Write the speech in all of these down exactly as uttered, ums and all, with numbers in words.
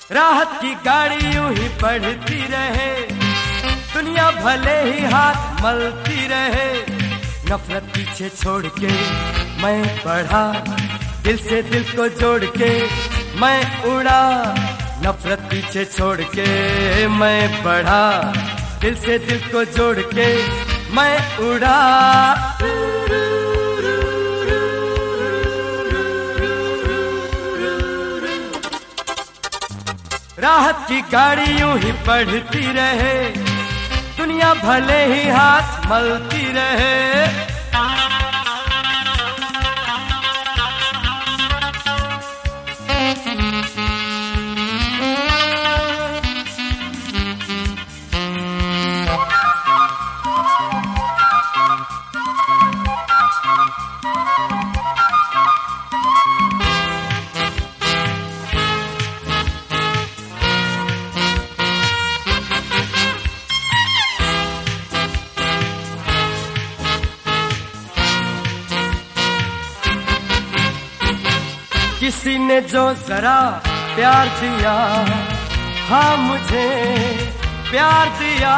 राहत की गाड़ी यूं ही बढ़ती रहे, दुनिया भले ही हाथ मलती रहे। नफरत पीछे छोड़ के मैं बढ़ा, दिल से दिल को जोड़ के मैं उड़ा। नफरत पीछे छोड़ के मैं बढ़ा, दिल से दिल को जोड़ के मैं उड़ा। राहत की गाड़ी यूं ही बढ़ती रहे, दुनिया भले ही हाथ मलती रहे। किसी ने जो जरा प्यार दिया, हाँ मुझे प्यार दिया,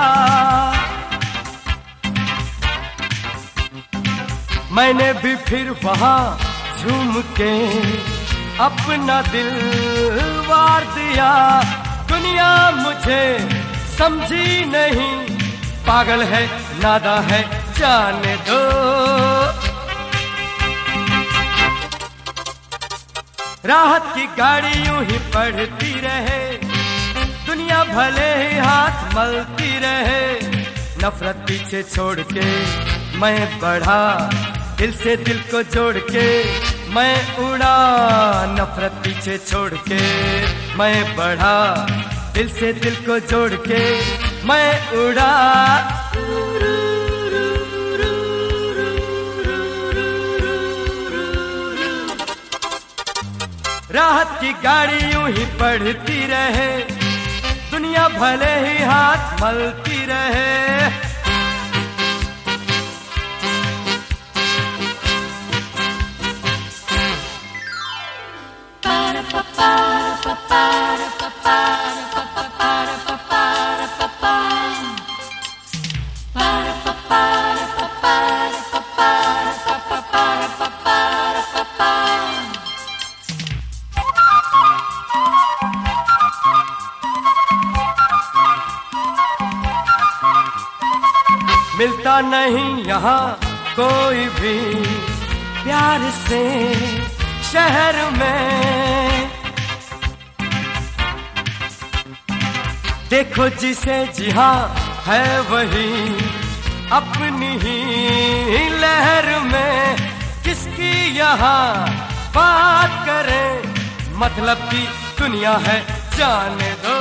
मैंने भी फिर वहाँ झूम के अपना दिल वार दिया। दुनिया मुझे समझी नहीं, पागल है नादा है जाने दो। राहत की गाड़ी यूं ही बढ़ती रहे, दुनिया भले ही हाथ मलती रहे। नफरत पीछे छोड़ के मैं बढ़ा, दिल से दिल को जोड़ के मैं उड़ा। नफरत पीछे छोड़ के मैं बढ़ा, दिल से दिल को जोड़ के मैं उड़ा। राहत की गाड़ी यूं ही बढ़ती रहे, दुनिया भले ही हाथ मलती रहे। मिलता नहीं यहाँ कोई भी प्यार से शहर में। देखो जिसे जी हाँ है वही अपनी ही लहर में। किसकी यहाँ बात करें, मतलब की दुनिया है जाने दो।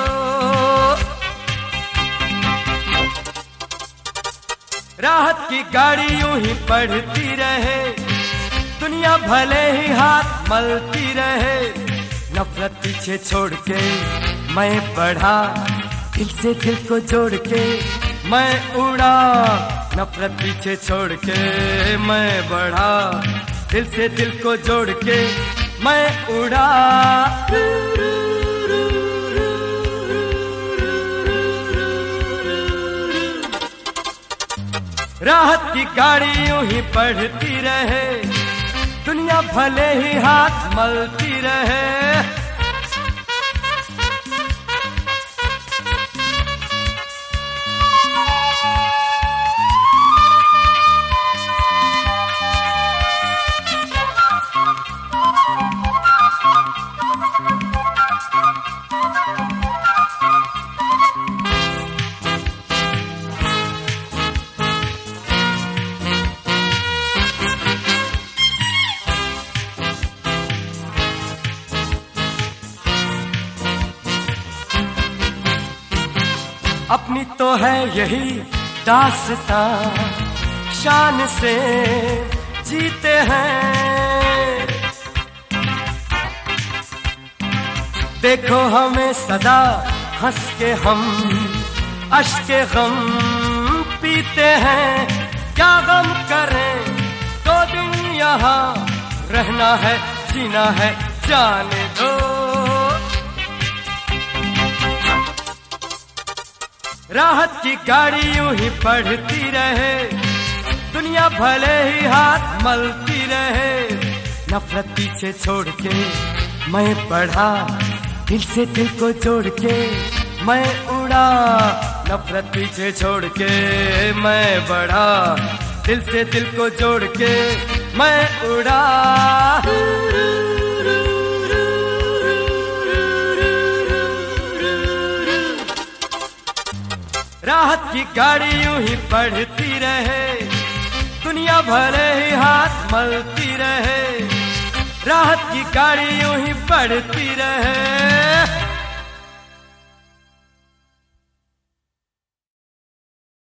राहत की गाड़ी यूं ही बढ़ती रहे, दुनिया भले ही हाथ मलती रहे। नफरत पीछे छोड़ के मैं बढ़ा, दिल से दिल को जोड़ के मैं उड़ा। नफरत पीछे छोड़ के मैं बढ़ा, दिल से दिल को जोड़ के मैं उड़ा। राहत की गाड़ी यूं ही बढ़ती रहे, दुनिया भले ही हाथ मलती रहे। अपनी तो है यही दास्तां, शान से जीते हैं। देखो हमें सदा हंस के हम अश्के गम पीते हैं। क्या गम करें, दो दिन यहाँ रहना है, जीना है, जाने दो। राहत की गाड़ी यूं ही बढ़ती रहे, दुनिया भले ही हाथ मलती रहे। नफरत पीछे छोड़ के मैं बढ़ा, दिल से दिल को जोड़ के मैं उड़ा। नफरत पीछे छोड़ के मैं बढ़ा, दिल से दिल को जोड़ के मैं उड़ा। राहत की गाड़ी यूं ही बढ़ती रहे, दुनिया भले ही हाथ मलती रहे। राहत की गाड़ी यूं ही बढ़ती रहे,